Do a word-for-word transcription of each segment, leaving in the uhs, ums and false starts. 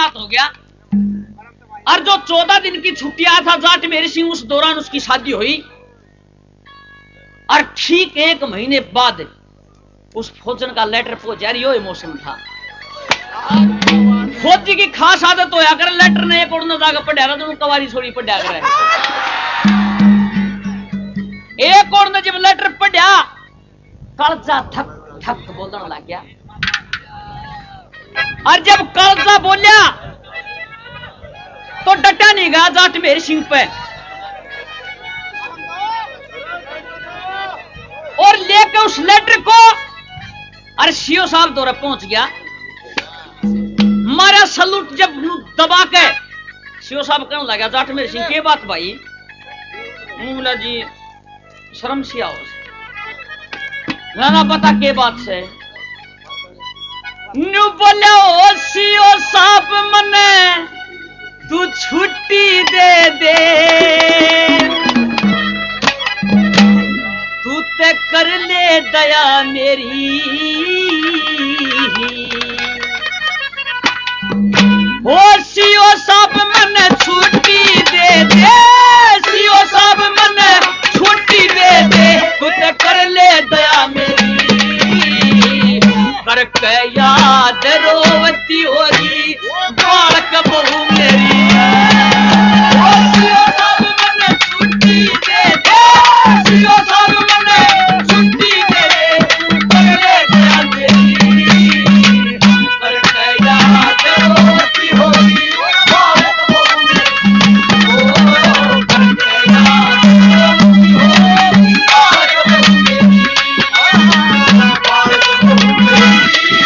सत्यानाश हो गया। और जो चौदह दिन की छुट्टी आया था जाट मेरी सिंह, उस दौरान उसकी शादी हुई। और ठीक एक महीने बाद उस फौजन का लेटर पहुंचा। यो इमोशन था। फौजी की खास आदत होया कर लेटर ने एक और न जाकर पढ़ा रहा तो कवारी छोड़ी पढ़ा कर एक और ने जब लेटर पढ़ा कलजा थक थक बोलने लग गया। और जब कलजा बोलिया तो डटा नहीं गया जाट मेरी सिंह पे और लेकर उस लेटर को अरे सीओ साहब दौरे पहुंच गया। मारा सलूट जब दबा के सीओ साहब कहने लगा जाट मेरी सिंह के बात भाई? बोला जी शर्म सी आओ ना पता के बात से न्यू बोले ओ सीओ साहब मने तू छुट्टी दे दे तू ते कर ले दया मेरी ओ सीओ साहब मने छुट्टी दे दे सीओ साहब मने छुट्टी दे दे तू ते कर ले दया मेरी कर के याद रोवती होगी बालक बहू मेरी ओ सीओ साहब मने छुट्टी दे दे सीओ साहब मने छुट्टी दे दे तू कर ले दया मेरी कर के याद रोवती होगी बालक बहू मेरी ओ कर के याद रोवती होगी बालक बहू मेरी बालक बहू मेरी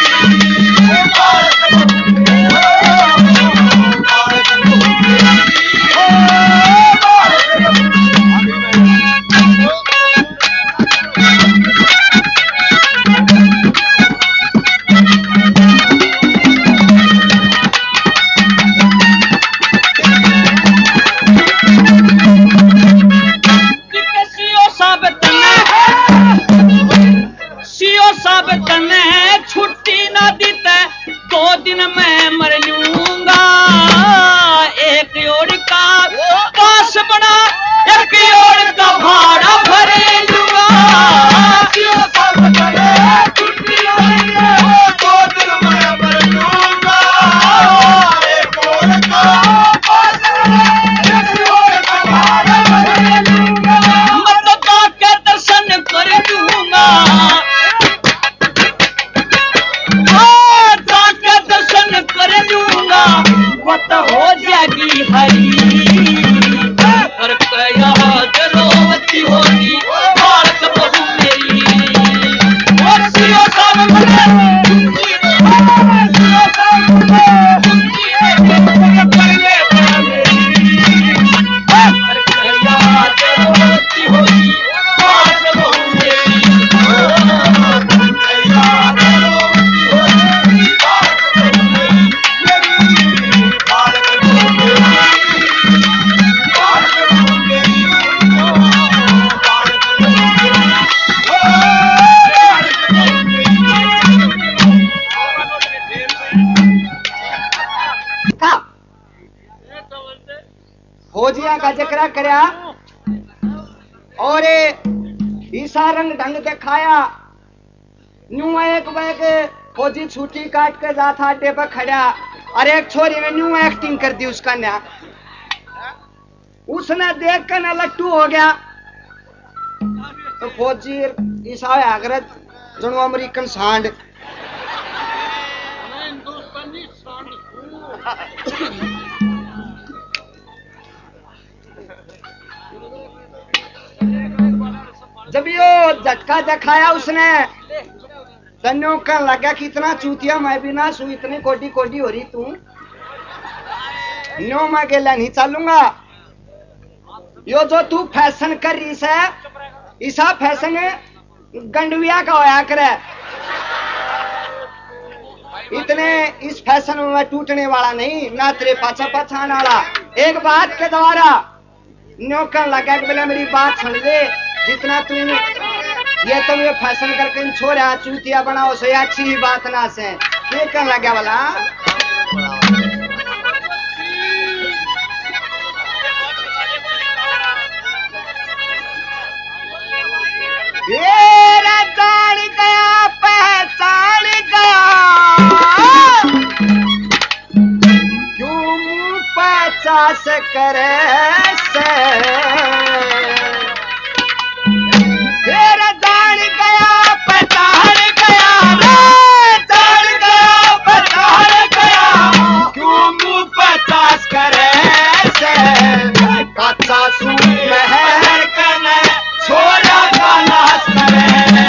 छुट्टी ना दीते दो दिन मैं मर लूंगा एक ओर का पास बना एक ओर का भाड़ा भर लूंगा छुट्टी दो दिन मैं मर लूंगा एक ओर का पास बना एक ओर का भाड़ा भर लूंगा मतदा के दर्शन कर लूंगा मत हो जाएगी हरी कर कया रोवती होगी बालक बहू मेरी और सीओ साहब मने सीओ साहब मने कर ले कर कया रोवती होगी बालक बहू मेरी कर कया रोवती होगी बालक फौजिया का जिक्र करया और ईसा रंग ढंग दिखाया। न्यू एक बैग फौजी छुट्टी काट के जाता अड्डे पर खड़ा और एक छोरी ने न्यू एक्टिंग कर दी उसका ना उसने देख कर ना लट्टू हो गया। तो फौजी ईसा आगरत जनो अमेरिकन सांड जब यो झटका दिखाया उसने तन्नो कर लगा कि इतना चूतिया मैं भी ना सू इतनी कोटी कोटी हो रही तू नो मैं गेला नहीं चलूंगा। यो जो तू फैशन कर रही है ईसा फैशन गंडविया का होया करे इतने इस फैशन में टूटने वाला नहीं ना तेरे पाछा पछाने वाला। एक बात के द्वारा न्योकर लगा कि बोले मेरी बात सुन ले जितना तू ये तुम ये फैशन करके छोड़ा चूतिया बनाओ सो अच्छी बात ना से ये कर लगा वाला पास करे से फिर जान गया पहचान गया रे जान गया पहचान गया क्यों मुंह पचास करे से कच्चा सूट महर कने छोरा का नाश करे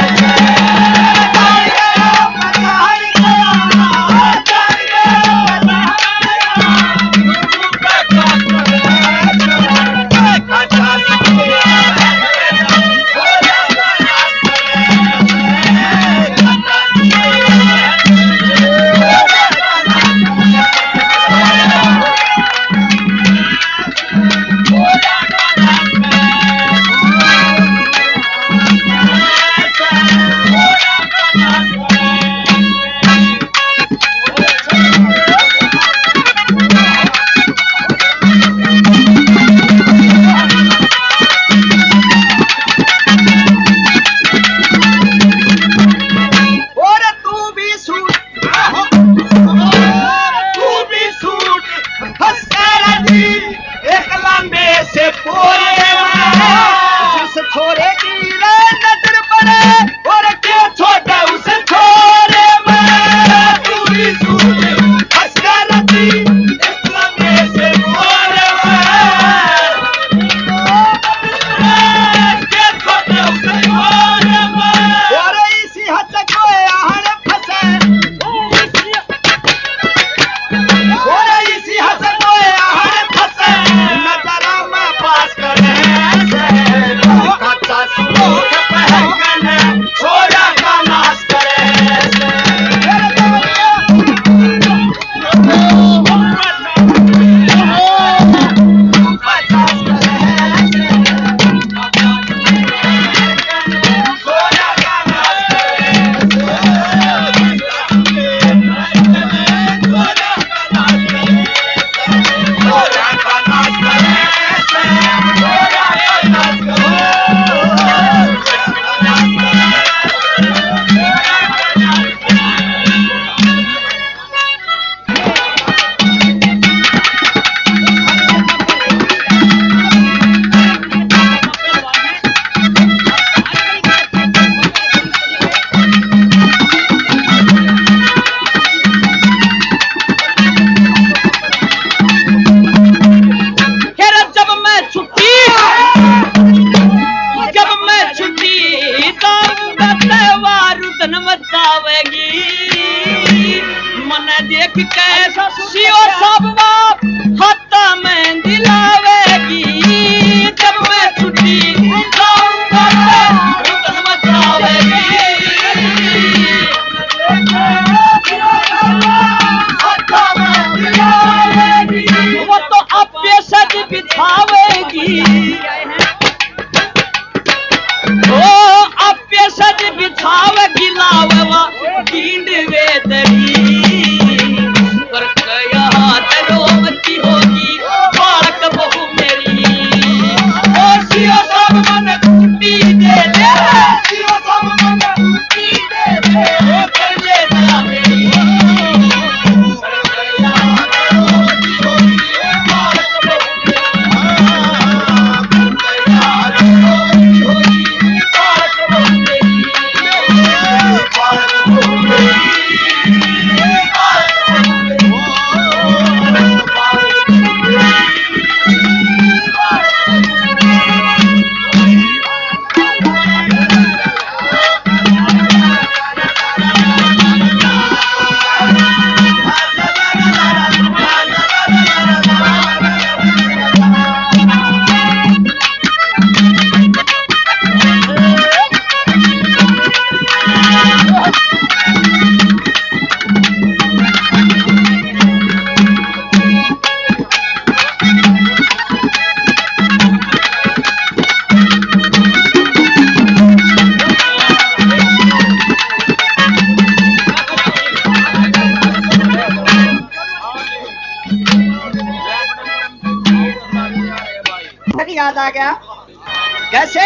याद आ गया कैसे?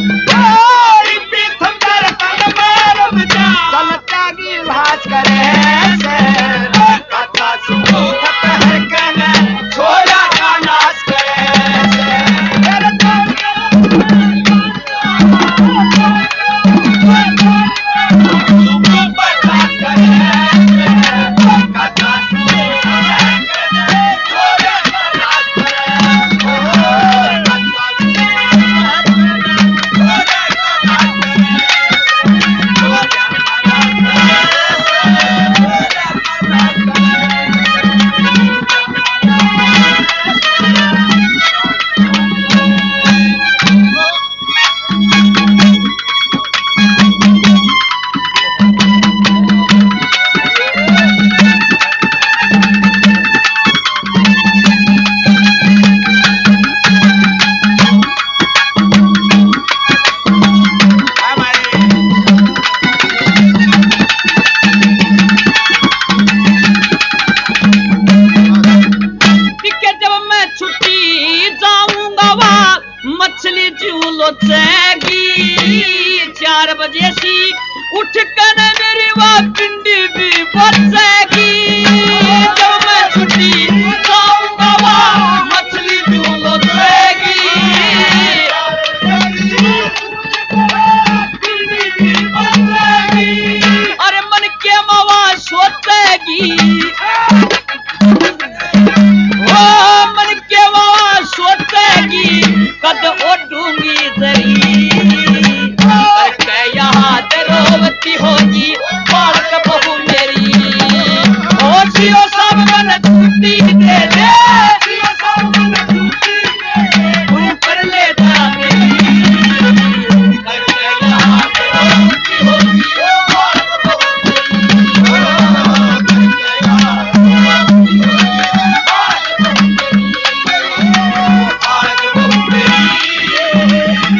त्यागी भाज करे कथा सुख हर कहना छोड़ा का नाश चार बजे सी उठ कर मेरी वाह पिंडी भी बचेगी जब मैं छुट्टी जाऊंगा वहाँ मछली भी लोचेगी अरे मन के मवा सोचेगी ओ मन के मवा सोचेगी कद ओढ़ूंगी जरी रोवती होगी बालक बहू मेरी ओ जियो सब मन छुट्टी दे दे ऊपर ले जा मेरी करके यहाँ पे रोवती होगी बालक बहू मेरी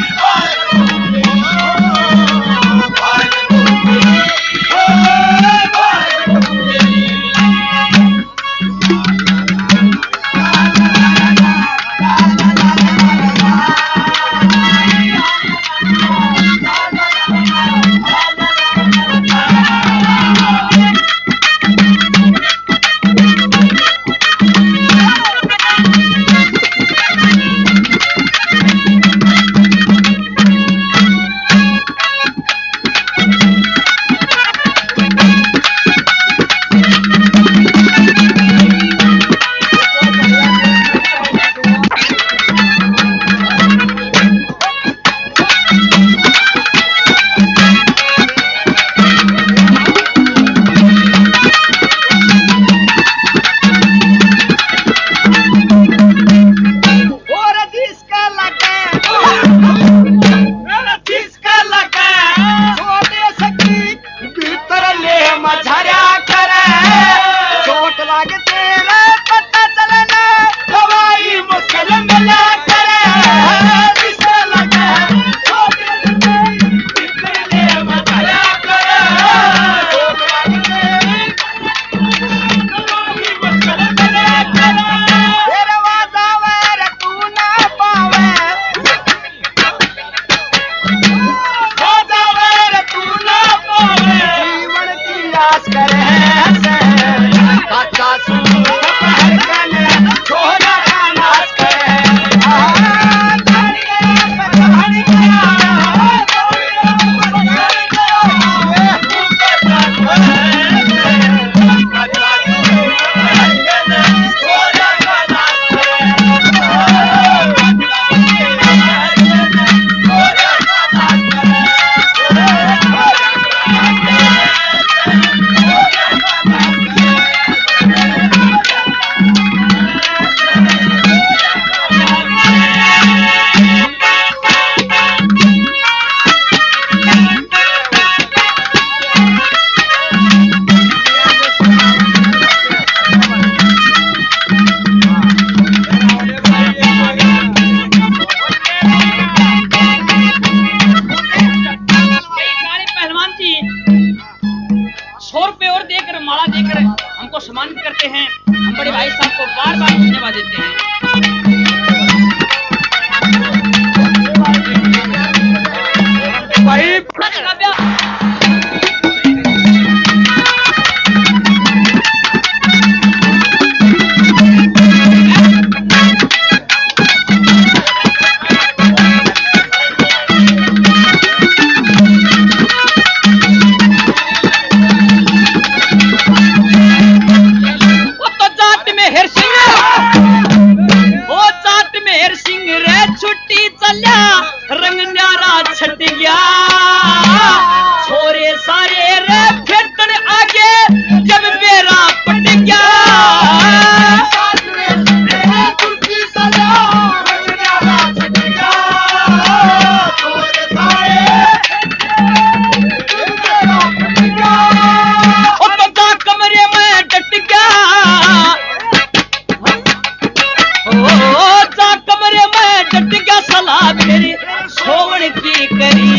सम्मानित करते हैं। हम बड़े भाई साहब को बार बार धन्यवाद देते हैं। छट गया छोरे सारे रे फेटन आगे जब मेरा पट गया कमरे में डट गया सलाह मेरी सोवन की करी